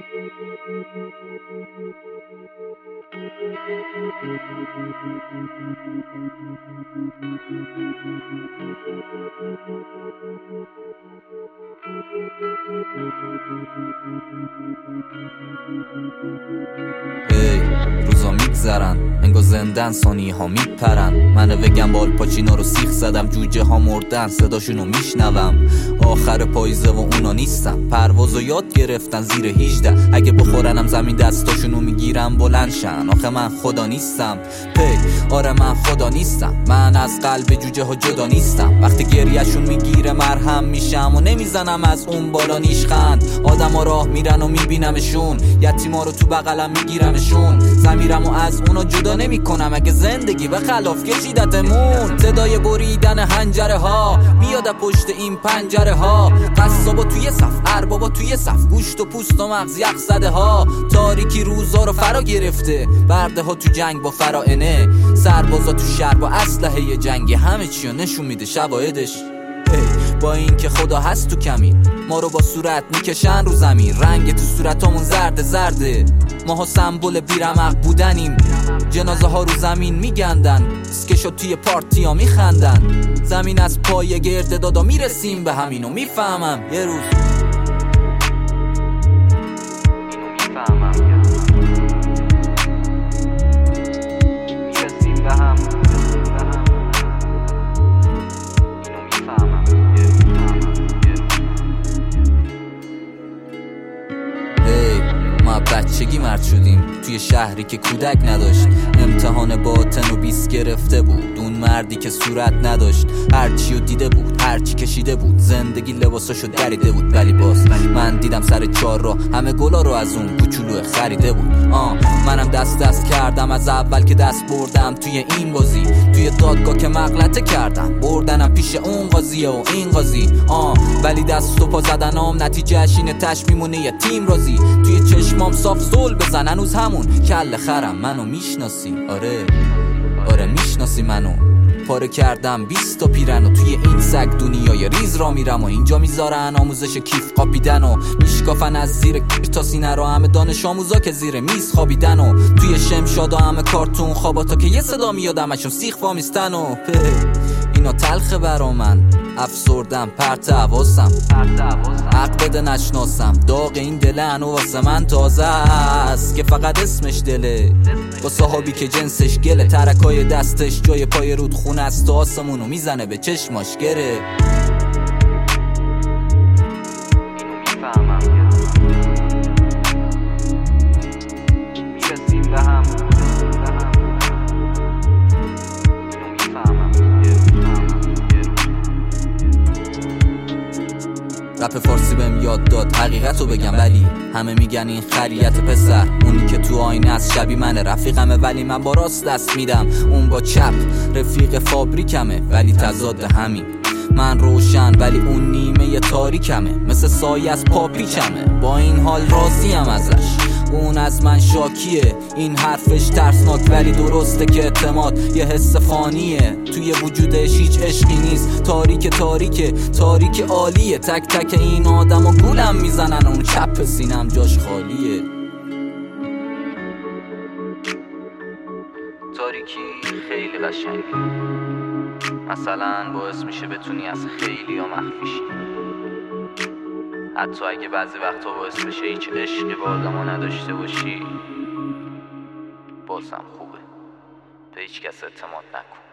روزا میگذرن انگار زندن، ثانیه ها میپرن. منو بگم بال پاچینا رو سیخ زدم، جوجه ها مردن صداشونو میشنوم. آخر پاییزه و اونا نیستم، پروازو یاد گرفتن زیر 18. اگه بخورنم زمین دستاشونو میگیرم بلندشن. آخه من خدا نیستم آره من خدا نیستم. من از قلب جوجه ها جدا نیستم. وقتی گریهشون میگیره مرهم میشم و نمیزنم از اون بالا نیشخند. آدم ها راه میرن و میبینمشون، یتیما رو تو بغلم میگیرمشون. زمیرم و از اونا جدا نمی کنم. اگه زندگی به خلاف کشیدتمون، صدای بریدن حنجره ها میاد پشت این پنجره ها. قصابا توی صف، اربابا توی صف، گوشت و پوست و مغز یخ زده ها. تاریکی روزا رو فرا گرفته، برده ها تو جنگ با فرائنه. سربازا تو شهر با اسلحه جنگی، همه چیو نشون میده شواهدش. با این که خدا هست تو کمین، ما رو با صورت میکشن رو زمین. رنگ تو صورتامون زرد زرده، ماها سمبل بیرمق بودنیم. جنازه ها رو زمین میگندن، اسکشو توی پارتی ها میخندن. زمین از پای گرد دادا میرسیم به همینو میفهمم یه روز. بچگی مرد شدیم توی شهری که کودک نداشت. امتحان باطن و بیست گرفته بود. اون مردی که صورت نداشت، هرچی رو دیده بود، هرچی کشیده بود. زندگی لباساشو دریده بود، ولی باز من دیدم سر چار را همه گلا رو از اون کوچولو خریده بود. منم دست کردم از اول که دست بردم توی این بازی. توی دادگاه که مغلطه کردم، بردنم پیش اون قاضیه و این قاضی. ولی دست و پا زدنم نتیجهش اینه تش میمونه یه تیم رازی. توی چشمام صاف زل بزن، هنوز همون کل خرم. منو میشناسی؟ آره میشناسی منو. پاره کردم 20 تا پیرن و توی این سگ دنیای ریز را میرم. و اینجا میذارن آموزش کیف قاپیدن و میشکافن از زیر تا سینه رو همه دانش آموزا که زیر میز خوابیدن. و توی شمشادا همه کارتون خواباتا که یه صدا میاد همشون سیخ وامیستن. و اینا تلخه برا من، افسردم پرت حواسم. حق بده نشناسم، داغ این دله هنو واسه من تازه است که فقط اسمش دله. با صحابی که جنسش گله، ترکای دستش جای پای رود خونه است و آسمونو میزنه به چشماش گره. رپ فارسی بهم یاد داد حقیقتو بگم، ولی همه میگن این خریت پسر. اونی که تو آینه است شبیه منه، رفیقمه ولی من با راست دست میدم. اون با چپ رفیق فابریکمه ولی تضاد همین. من روشن ولی اون نیمه تاریکمه، مثل سایه از پاپیچمه. با این حال راضیم ازش، اون از من شاکیه. این حرفش ترسناک ولی درسته که اعتماد یه حس فانیه. توی وجودش هیچ عشقی نیست، تاریک عالیه. تک تک این آدم و گولم میزنن، اون چپ سینم جاش خالیه. تاریکی خیلی قشنگه، مثلا باعث میشه بتونی از خیلی ها مخفی شی. حتی اگه بعضی وقتا باعث بشه هیچ عشقی با آدما نداشته باشی، بازم خوبه. به هیچ کس اعتماد نکن.